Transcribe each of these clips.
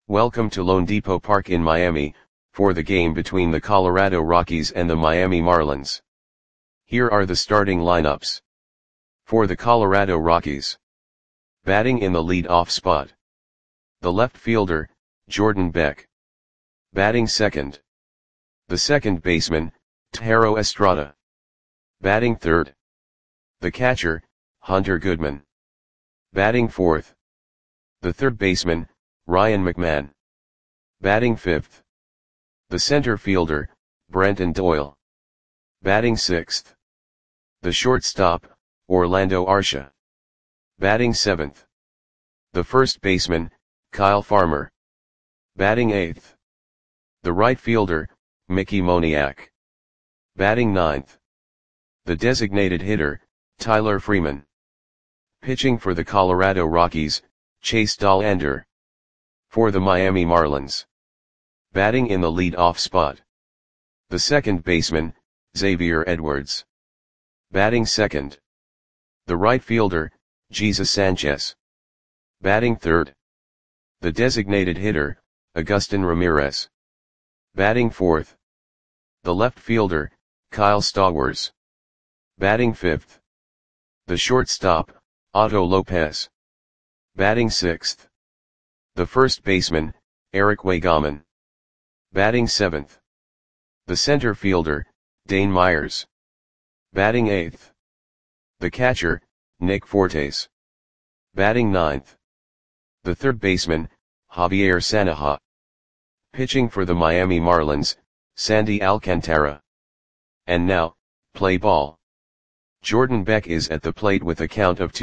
Welcome to loanDepot Park in Miami, for the game between the Colorado Rockies and the Miami Marlins. Here are the starting lineups. For the Colorado Rockies. Batting in the lead-off spot. The left fielder, Jordan Beck. Batting second. The second baseman, Thairo Estrada. Batting third. The catcher, Hunter Goodman. Batting fourth. The third baseman, Ryan McMahon. Batting fifth. The center fielder, Brenton Doyle. Batting sixth. The shortstop, Orlando Arcia. Batting seventh. The first baseman, Kyle Farmer. Batting eighth. The right fielder, Mickey Moniak. Batting ninth. The designated hitter, Tyler Freeman. Pitching for the Colorado Rockies, Chase Dollander. For the Miami Marlins. Batting in the lead-off spot. The second baseman, Xavier Edwards. Batting second. The right fielder, Jesus Sanchez. Batting third. The designated hitter, Agustin Ramirez. Batting fourth. The left fielder, Kyle Stowers. Batting fifth. The shortstop, Otto Lopez. Batting sixth. The first baseman, Eric Waygaman. Batting seventh. The center fielder, Dane Myers. Batting eighth. The catcher, Nick Fortes. Batting ninth. The third baseman, Javier Sanaja. Pitching for the Miami Marlins, Sandy Alcantara. And now, play ball. Jordan Beck is at the plate with a count of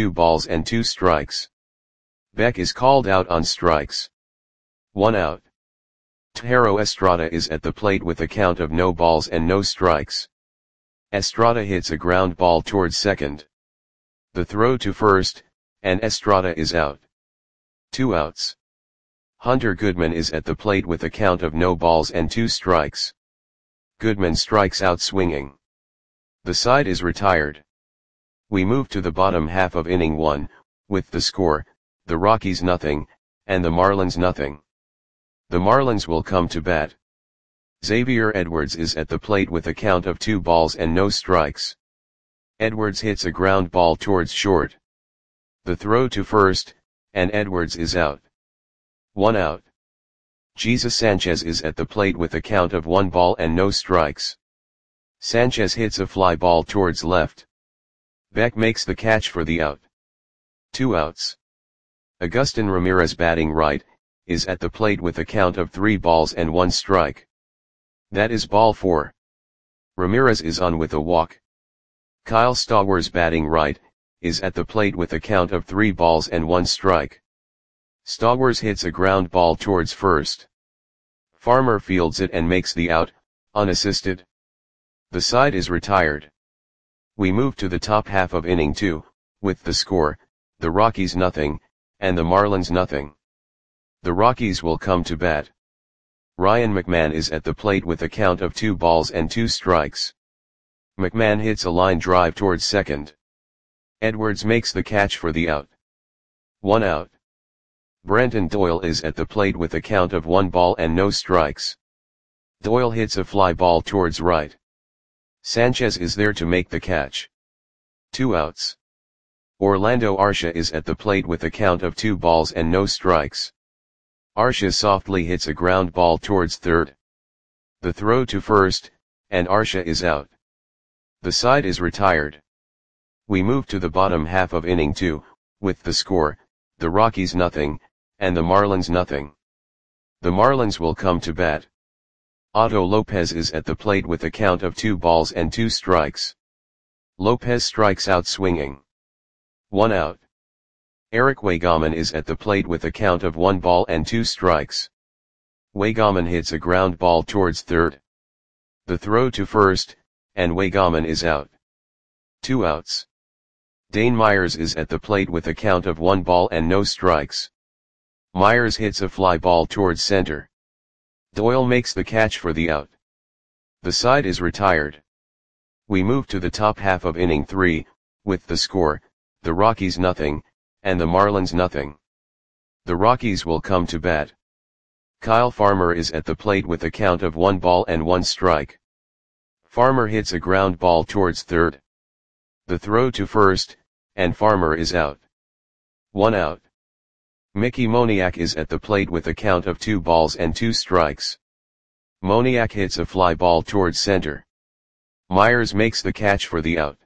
2-2. Beck is called out on strikes. 1 out. Thairo Estrada is at the plate with a count of no balls and no strikes. Estrada hits a ground ball towards second. The throw to first, and Estrada is out. 2 outs. Hunter Goodman is at the plate with a count of no balls and 2 strikes. Goodman strikes out swinging. The side is retired. We move to the bottom half of inning 1, with the score, the Rockies nothing, and the Marlins nothing. The Marlins will come to bat. Xavier Edwards is at the plate with a count of 2 balls and no strikes. Edwards hits a ground ball towards short. The throw to first, and Edwards is out. 1 out. Jesus Sanchez is at the plate with a count of 1 ball and no strikes. Sanchez hits a fly ball towards left. Beck makes the catch for the out. 2 outs. Agustin Ramirez batting right, is at the plate with a count of 3 balls and 1 strike. That is ball 4. Ramirez is on with a walk. Kyle Stowers batting right, is at the plate with a count of 3 balls and 1 strike. Stowers hits a ground ball towards first. Farmer fields it and makes the out, unassisted. The side is retired. We move to the top half of inning 2, with the score, the Rockies nothing, and the Marlins nothing. The Rockies will come to bat. Ryan McMahon is at the plate with a count of 2 balls and 2 strikes. McMahon hits a line drive towards second. Edwards makes the catch for the out. 1 out. Brenton Doyle is at the plate with a count of 1 ball and no strikes. Doyle hits a fly ball towards right. Sanchez is there to make the catch. 2 outs. Orlando Arcia is at the plate with a count of 2 balls and no strikes. Arcia softly hits a ground ball towards third. The throw to first, and Arcia is out. The side is retired. We move to the bottom half of inning 2, with the score, the Rockies nothing, and the Marlins nothing. The Marlins will come to bat. Otto Lopez is at the plate with a count of 2 balls and 2 strikes. Lopez strikes out swinging. 1 out. Eric Waygaman is at the plate with a count of 1 ball and 2 strikes. Waygaman hits a ground ball towards third. The throw to first, and Waygaman is out. 2 outs. Dane Myers is at the plate with a count of 1 ball and no strikes. Myers hits a fly ball towards center. Doyle makes the catch for the out. The side is retired. We move to the top half of inning 3, with the score, the Rockies nothing, and the Marlins nothing. The Rockies will come to bat. Kyle Farmer is at the plate with a count of 1 ball and 1 strike. Farmer hits a ground ball towards third. The throw to first, and Farmer is out. 1 out. Mickey Moniak is at the plate with a count of 2 balls and 2 strikes. Moniak hits a fly ball towards center. Myers makes the catch for the out.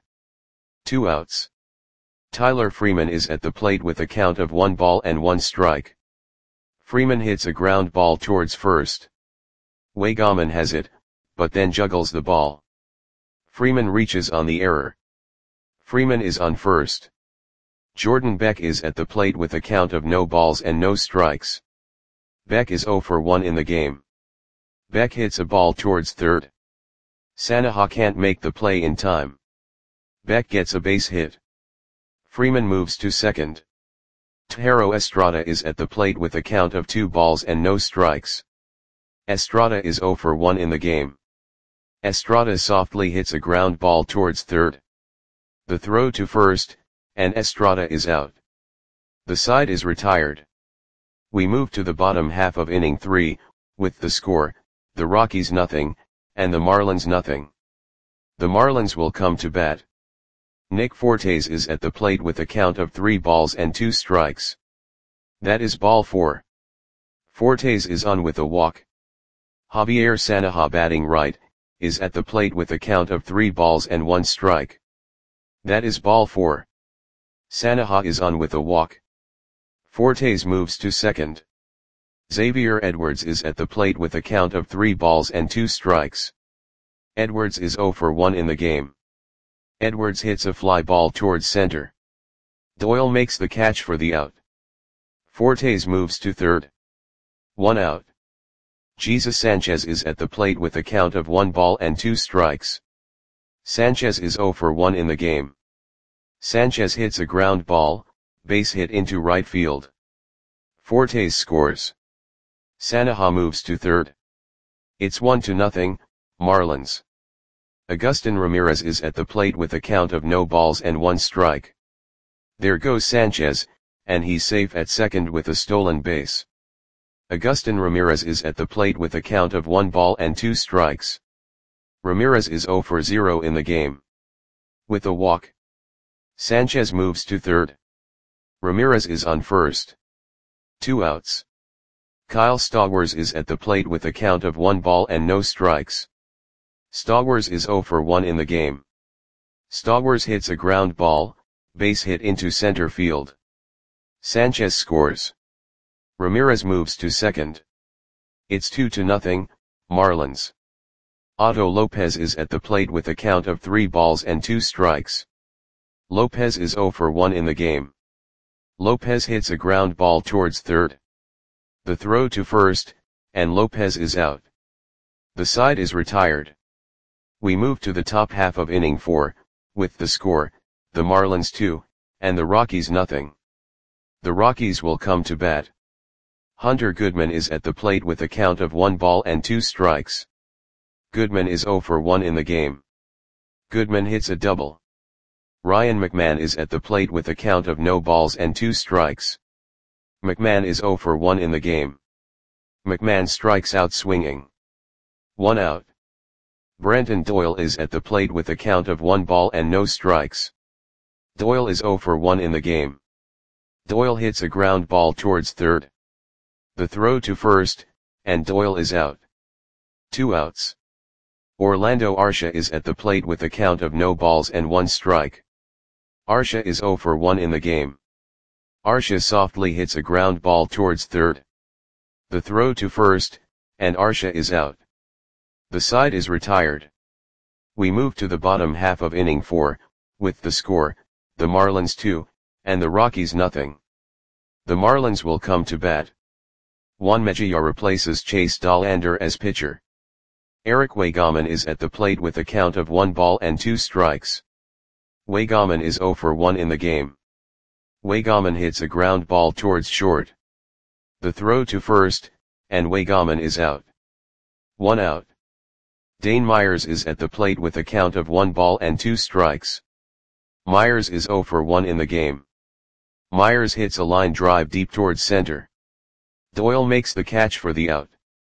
2 outs. Tyler Freeman is at the plate with a count of 1 ball and 1 strike. Freeman hits a ground ball towards first. Waygaman has it, but then juggles the ball. Freeman reaches on the error. Freeman is on first. Jordan Beck is at the plate with a count of no balls and no strikes. Beck is 0 for 1 in the game. Beck hits a ball towards third. Sanaha can't make the play in time. Beck gets a base hit. Freeman moves to second. Tejero Estrada is at the plate with a count of 2 balls and no strikes. Estrada is 0 for 1 in the game. Estrada softly hits a ground ball towards third. The throw to first, and Estrada is out. The side is retired. We move to the bottom half of inning 3, with the score, the Rockies nothing, and the Marlins nothing. The Marlins will come to bat. Nick Fortes is at the plate with a count of 3 balls and 2 strikes. That is ball 4. Fortes is on with a walk. Javier Sanaha batting right, is at the plate with a count of 3 balls and 1 strike. That is ball 4. Sanaha is on with a walk. Fortes moves to second. Xavier Edwards is at the plate with a count of 3 balls and 2 strikes. Edwards is 0 for 1 in the game. Edwards hits a fly ball towards center. Doyle makes the catch for the out. Fortes moves to third. 1 out. Jesus Sanchez is at the plate with a count of 1 ball and 2 strikes. Sanchez is 0 for 1 in the game. Sanchez hits a ground ball, base hit into right field. Fortes scores. Sanaha moves to third. It's 1-0, Marlins. Agustin Ramirez is at the plate with a count of no balls and 1 strike. There goes Sanchez, and he's safe at second with a stolen base. Agustin Ramirez is at the plate with a count of 1 ball and 2 strikes. Ramirez is 0 for 0 in the game. With a walk. Sanchez moves to third. Ramirez is on first. 2 outs. Kyle Stowers is at the plate with a count of 1 ball and no strikes. Stowers is 0 for 1 in the game. Stowers hits a ground ball, base hit into center field. Sanchez scores. Ramirez moves to second. It's 2-0, Marlins. Otto Lopez is at the plate with a count of 3 balls and 2 strikes. Lopez is 0 for 1 in the game. Lopez hits a ground ball towards third. The throw to first, and Lopez is out. The side is retired. We move to the top half of inning 4, with the score, the Marlins 2, and the Rockies nothing. The Rockies will come to bat. Hunter Goodman is at the plate with a count of 1 ball and 2 strikes. Goodman is 0 for 1 in the game. Goodman hits a double. Ryan McMahon is at the plate with a count of no balls and 2 strikes. McMahon is 0 for 1 in the game. McMahon strikes out swinging. 1 out. Brenton Doyle is at the plate with a count of 1 ball and no strikes. Doyle is 0 for 1 in the game. Doyle hits a ground ball towards third. The throw to first, and Doyle is out. 2 outs. Orlando Arcia is at the plate with a count of no balls and 1 strike. Arcia is 0 for 1 in the game. Arcia softly hits a ground ball towards third. The throw to first, and Arcia is out. The side is retired. We move to the bottom half of inning 4, with the score, the Marlins 2, and the Rockies nothing. The Marlins will come to bat. Juan Mejia replaces Chase Dollander as pitcher. Eric Waygaman is at the plate with a count of 1 ball and 2 strikes. Waygaman is 0 for 1 in the game. Waygaman hits a ground ball towards short. The throw to first, and Waygaman is out. 1 out. Dane Myers is at the plate with a count of 1 ball and 2 strikes. Myers is 0 for 1 in the game. Myers hits a line drive deep towards center. Doyle makes the catch for the out.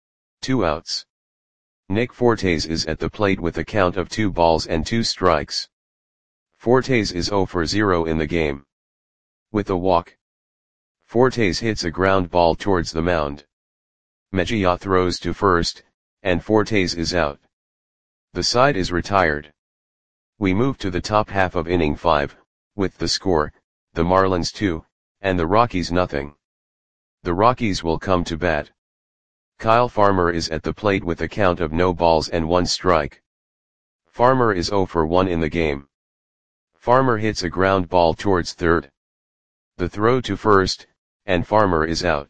2 outs. Nick Fortes is at the plate with a count of 2 balls and 2 strikes. Fortes is 0 for 0 in the game. With a walk. Fortes hits a ground ball towards the mound. Mejia throws to first, and Fortes is out. The side is retired. We move to the top half of inning 5, with the score, the Marlins 2, and the Rockies nothing. The Rockies will come to bat. Kyle Farmer is at the plate with a count of no balls and 1 strike. Farmer is 0 for 1 in the game. Farmer hits a ground ball towards third. The throw to first, and Farmer is out.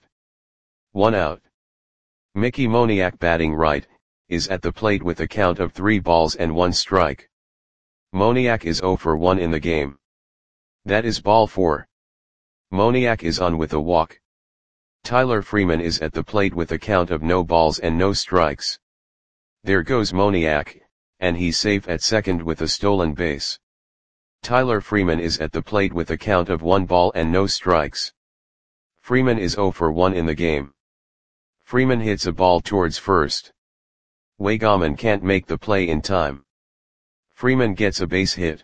1 out. Mickey Moniak batting right, is at the plate with a count of 3 balls and 1 strike. Moniak is 0 for 1 in the game. That is ball 4. Moniak is on with a walk. Tyler Freeman is at the plate with a count of no balls and no strikes. There goes Moniak, and he's safe at second with a stolen base. Tyler Freeman is at the plate with a count of 1 ball and no strikes. Freeman is 0 for 1 in the game. Freeman hits a ball towards first. Waygaman can't make the play in time. Freeman gets a base hit.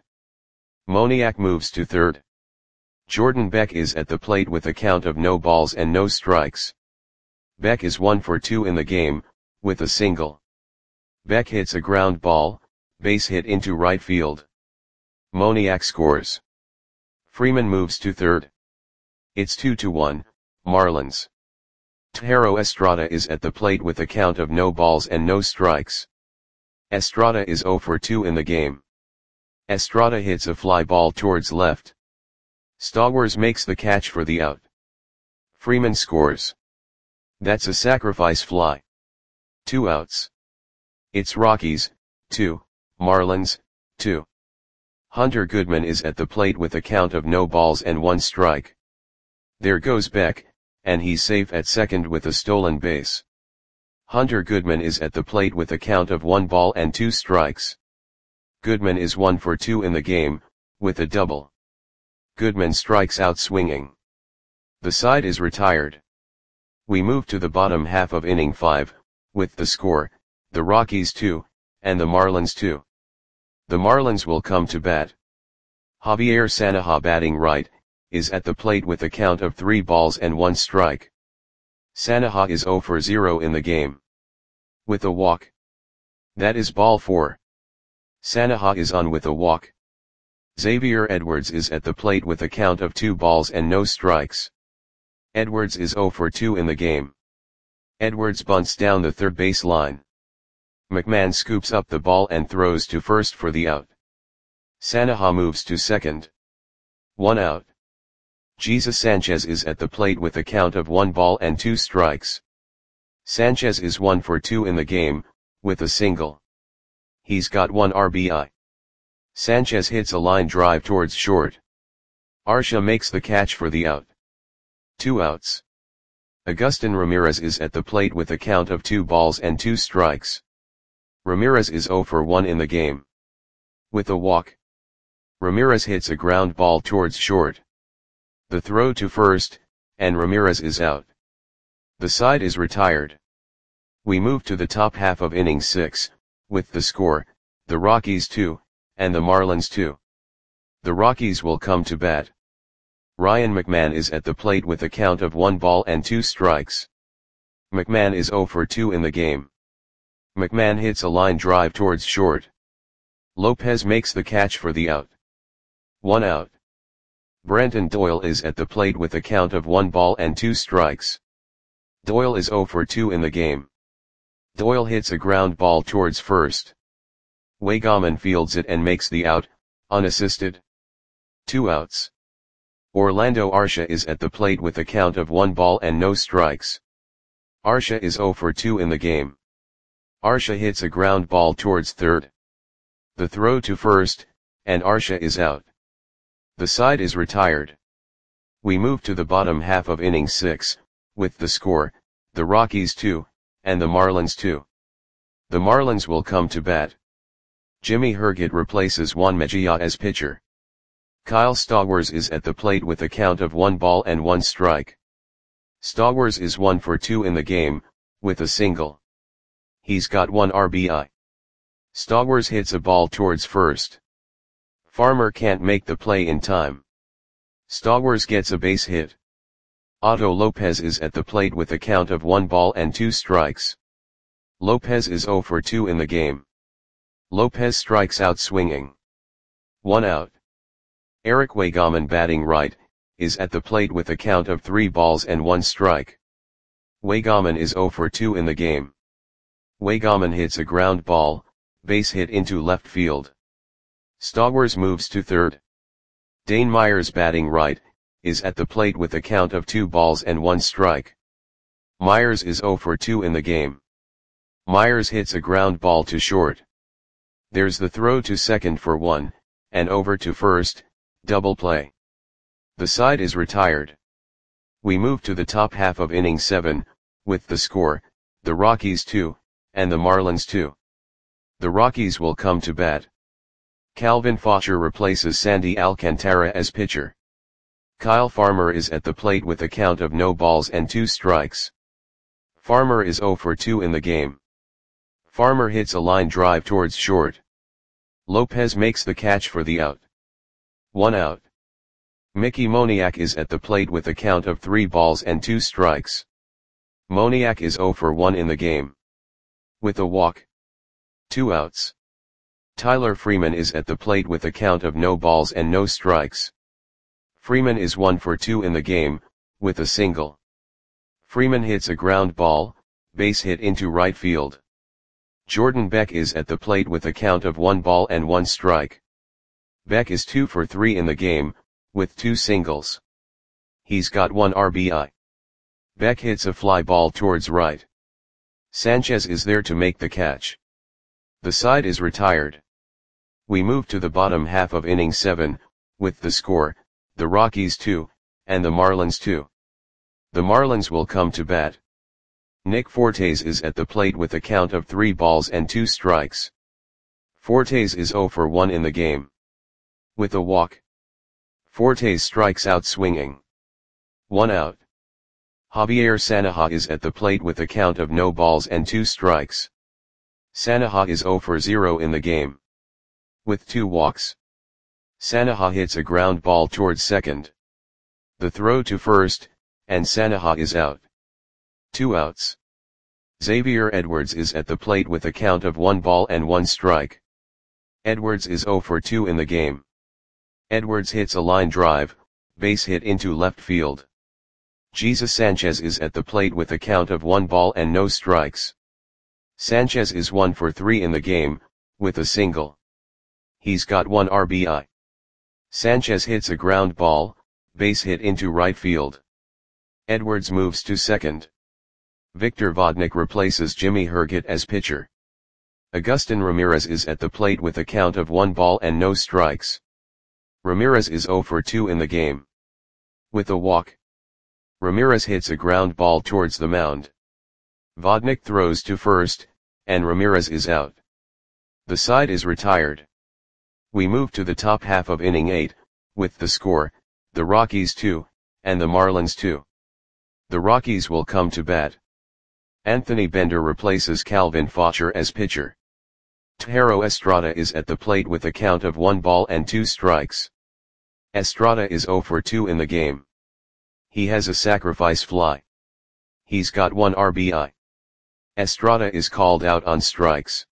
Moniak moves to third. Jordan Beck is at the plate with a count of no balls and no strikes. Beck is 1 for 2 in the game, with a single. Beck hits a ground ball, base hit into right field. Moniak scores. Freeman moves to third. It's 2-1, Marlins. Tejero Estrada is at the plate with a count of no balls and no strikes. Estrada is 0 for 2 in the game. Estrada hits a fly ball towards left. Stowers makes the catch for the out. Freeman scores. That's a sacrifice fly. 2 outs. It's Rockies, 2, Marlins, 2. Hunter Goodman is at the plate with a count of no balls and 1 strike. There goes Beck, and he's safe at second with a stolen base. Hunter Goodman is at the plate with a count of 1 ball and 2 strikes. Goodman is 1 for 2 in the game, with a double. Goodman strikes out swinging. The side is retired. We move to the bottom half of inning 5, with the score, the Rockies 2, and the Marlins 2. The Marlins will come to bat. Javier Sanaha batting right, is at the plate with a count of 3 balls and 1 strike. Sanaha is 0 for 0 in the game. With a walk. That is ball 4. Sanaha is on with a walk. Xavier Edwards is at the plate with a count of 2 balls and no strikes. Edwards is 0 for 2 in the game. Edwards bunts down the third base line. McMahon scoops up the ball and throws to first for the out. Sanaha moves to second. 1 out. Jesus Sanchez is at the plate with a count of 1 ball and 2 strikes. Sanchez is 1 for 2 in the game, with a single. He's got 1 RBI. Sanchez hits a line drive towards short. Arcia makes the catch for the out. 2 outs. Agustin Ramirez is at the plate with a count of 2 balls and 2 strikes. Ramirez is 0 for 1 in the game. With a walk. Ramirez hits a ground ball towards short. The throw to first, and Ramirez is out. The side is retired. We move to the top half of inning 6, with the score, the Rockies 2, and the Marlins 2. The Rockies will come to bat. Ryan McMahon is at the plate with a count of 1 ball and 2 strikes. McMahon is 0 for 2 in the game. McMahon hits a line drive towards short. Lopez makes the catch for the out. 1 out. Brenton Doyle is at the plate with a count of 1 ball and 2 strikes. Doyle is 0 for 2 in the game. Doyle hits a ground ball towards first. Waygaman fields it and makes the out, unassisted. 2 outs. Orlando Arcia is at the plate with a count of 1 ball and no strikes. Arcia is 0 for 2 in the game. Arcia hits a ground ball towards third. The throw to first, and Arcia is out. The side is retired. We move to the bottom half of inning 6, with the score, the Rockies 2, and the Marlins 2. The Marlins will come to bat. Jimmy Herget replaces Juan Mejia as pitcher. Kyle Stowers is at the plate with a count of 1 ball and 1 strike. Stowers is 1 for 2 in the game, with a single. He's got 1 RBI. Stowers hits a ball towards first. Farmer can't make the play in time. Stowers gets a base hit. Otto Lopez is at the plate with a count of 1 ball and 2 strikes. Lopez is 0 for 2 in the game. Lopez strikes out swinging. 1 out. Eric Waygaman, batting right, is at the plate with a count of 3 balls and 1 strike. Waygaman is 0 for 2 in the game. Waygaman hits a ground ball, base hit into left field. Stowers moves to third. Dane Myers, batting right, is at the plate with a count of 2 balls and 1 strike. Myers is 0 for 2 in the game. Myers hits a ground ball to short. There's the throw to second for 1, and over to first, double play. The side is retired. We move to the top half of inning 7, with the score, the Rockies 2, and the Marlins 2. The Rockies will come to bat. Calvin Faucher replaces Sandy Alcantara as pitcher. Kyle Farmer is at the plate with a count of no balls and 2 strikes. Farmer is 0 for 2 in the game. Farmer hits a line drive towards short. Lopez makes the catch for the out. 1 out. Mickey Moniak is at the plate with a count of 3 balls and 2 strikes. Moniak is 0 for 1 in the game. With a walk. 2 outs. Tyler Freeman is at the plate with a count of no balls and no strikes. Freeman is 1 for 2 in the game, with a single. Freeman hits a ground ball, base hit into right field. Jordan Beck is at the plate with a count of 1 ball and 1 strike. Beck is 2 for 3 in the game, with 2 singles. He's got 1 RBI. Beck hits a fly ball towards right. Sanchez is there to make the catch. The side is retired. We move to the bottom half of inning 7, with the score, the Rockies 2, and the Marlins 2. The Marlins will come to bat. Nick Fortes is at the plate with a count of 3 balls and 2 strikes. Fortes is 0 for 1 in the game. With a walk. Fortes strikes out swinging. 1 out. Javier Sanaha is at the plate with a count of no balls and 2 strikes. Sanaha is 0 for 0 in the game. With 2 walks. Sanaha hits a ground ball towards second. The throw to first, and Sanaha is out. 2 outs. Xavier Edwards is at the plate with a count of 1 ball and 1 strike. Edwards is 0 for 2 in the game. Edwards hits a line drive, base hit into left field. Jesus Sanchez is at the plate with a count of 1 ball and no strikes. Sanchez is 1 for 3 in the game, with a single. He's got 1 RBI. Sanchez hits a ground ball, base hit into right field. Edwards moves to second. Victor Vodnik replaces Jimmy Herget as pitcher. Agustin Ramirez is at the plate with a count of 1 ball and no strikes. Ramirez is 0 for 2 in the game. With a walk. Ramirez hits a ground ball towards the mound. Vodnik throws to first, and Ramirez is out. The side is retired. We move to the top half of inning 8, with the score, the Rockies 2, and the Marlins 2. The Rockies will come to bat. Anthony Bender replaces Calvin Faucher as pitcher. Tejero Estrada is at the plate with a count of 1 ball and 2 strikes. Estrada is 0 for 2 in the game. He has a sacrifice fly. He's got 1 RBI. Estrada is called out on strikes.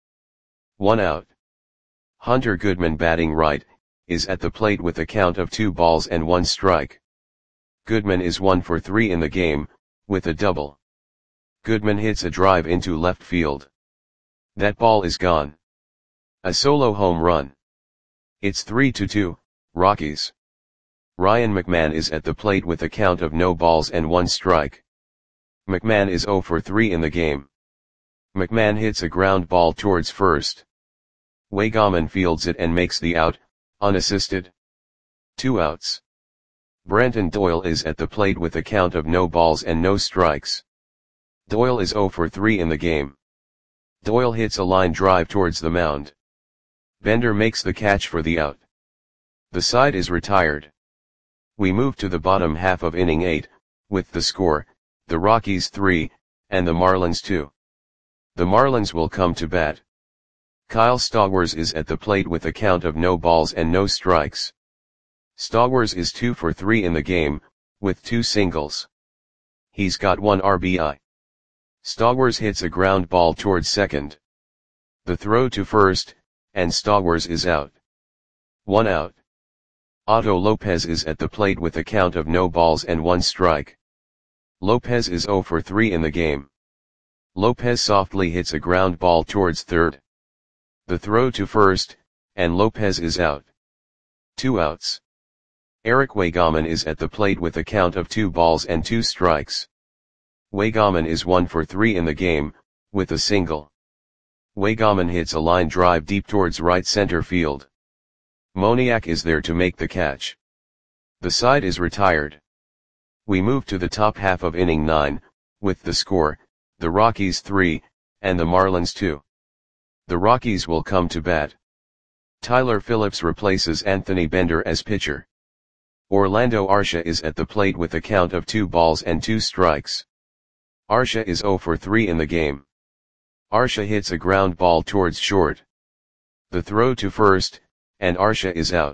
1 out. Hunter Goodman, batting right, is at the plate with a count of 2 balls and 1 strike. Goodman is 1 for 3 in the game, with a double. Goodman hits a drive into left field. That ball is gone. A solo home run. It's 3-2, Rockies. Ryan McMahon is at the plate with a count of no balls and 1 strike. McMahon is 0 for 3 in the game. McMahon hits a ground ball towards first. Waygaman fields it and makes the out, unassisted. 2 outs. Brenton Doyle is at the plate with a count of no balls and no strikes. Doyle is 0 for 3 in the game. Doyle hits a line drive towards the mound. Bender makes the catch for the out. The side is retired. We move to the bottom half of inning 8, with the score, the Rockies 3, and the Marlins 2. The Marlins will come to bat. Kyle Stowers is at the plate with a count of no balls and no strikes. Stowers is 2 for 3 in the game, with 2 singles. He's got 1 RBI. Stowers hits a ground ball towards second. The throw to first, and Stowers is out. 1 out. Otto Lopez is at the plate with a count of no balls and 1 strike. Lopez is 0 for 3 in the game. Lopez softly hits a ground ball towards third. The throw to first, and Lopez is out. 2 outs. Eric Waygaman is at the plate with a count of 2 balls and 2 strikes. Waygaman is 1 for 3 in the game, with a single. Waygaman hits a line drive deep towards right center field. Moniak is there to make the catch. The side is retired. We move to the top half of inning 9, with the score, the Rockies 3, and the Marlins 2. The Rockies will come to bat. Tyler Phillips replaces Anthony Bender as pitcher. Orlando Arcia is at the plate with a count of 2 balls and 2 strikes. Arcia is 0 for 3 in the game. Arcia hits a ground ball towards short. The throw to first, and Arcia is out.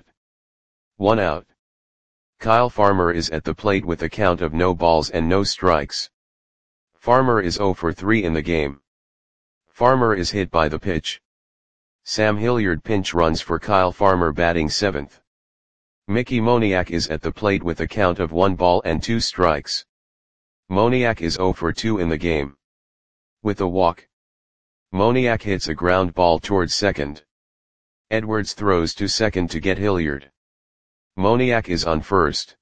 1 out. Kyle Farmer is at the plate with a count of no balls and no strikes. Farmer is 0 for 3 in the game. Farmer is hit by the pitch. Sam Hilliard pinch runs for Kyle Farmer batting 7th. Mickey Moniak is at the plate with a count of 1 ball and 2 strikes. Moniak is 0 for 2 in the game. With a walk. Moniak hits a ground ball towards second. Edwards throws to second to get Hilliard. Moniak is on first.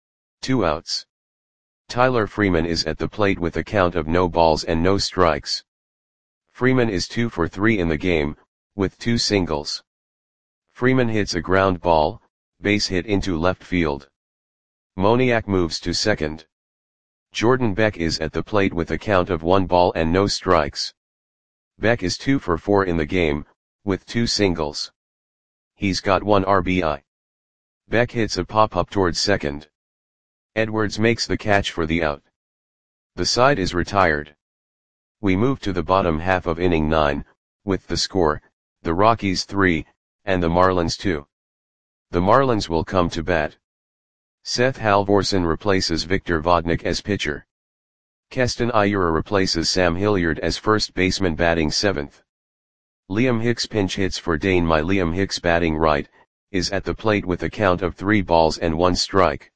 2 outs. Tyler Freeman is at the plate with a count of no balls and no strikes. Freeman is 2 for 3 in the game, with 2 singles. Freeman hits a ground ball, base hit into left field. Moniak moves to second. Jordan Beck is at the plate with a count of 1 ball and no strikes. Beck is 2 for 4 in the game, with 2 singles. He's got 1 RBI. Beck hits a pop-up towards second. Edwards makes the catch for the out. The side is retired. We move to the bottom half of inning 9, with the score, the Rockies 3, and the Marlins 2. The Marlins will come to bat. Seth Halvorsen replaces Victor Vodnik as pitcher. Keston Hiura replaces Sam Hilliard as first baseman batting 7th. Liam Hicks pinch hits for Dane Mai. Liam Hicks batting right, is at the plate with a count of 3 balls and 1 strike.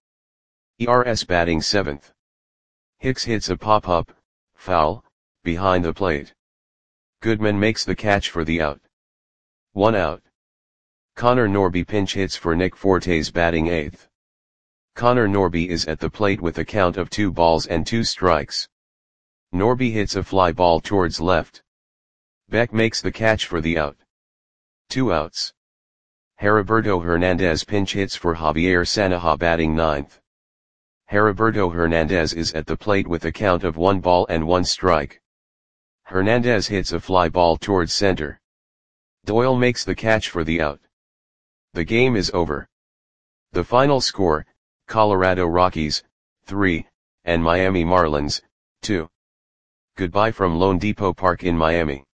ERS batting 7th. Hicks hits a pop-up, foul, behind the plate. Goodman makes the catch for the out. 1 out. Connor Norby pinch hits for Nick Fortes batting 8th. Connor Norby is at the plate with a count of 2 balls and 2 strikes. Norby hits a fly ball towards left. Beck makes the catch for the out. 2 outs. Heriberto Hernandez pinch hits for Javier Sanaha batting 9th. Heriberto Hernandez is at the plate with a count of 1 ball and 1 strike. Hernandez hits a fly ball towards center. Doyle makes the catch for the out. The game is over. The final score, Colorado Rockies, 3, and Miami Marlins, 2. Goodbye from Lone Depot Park in Miami.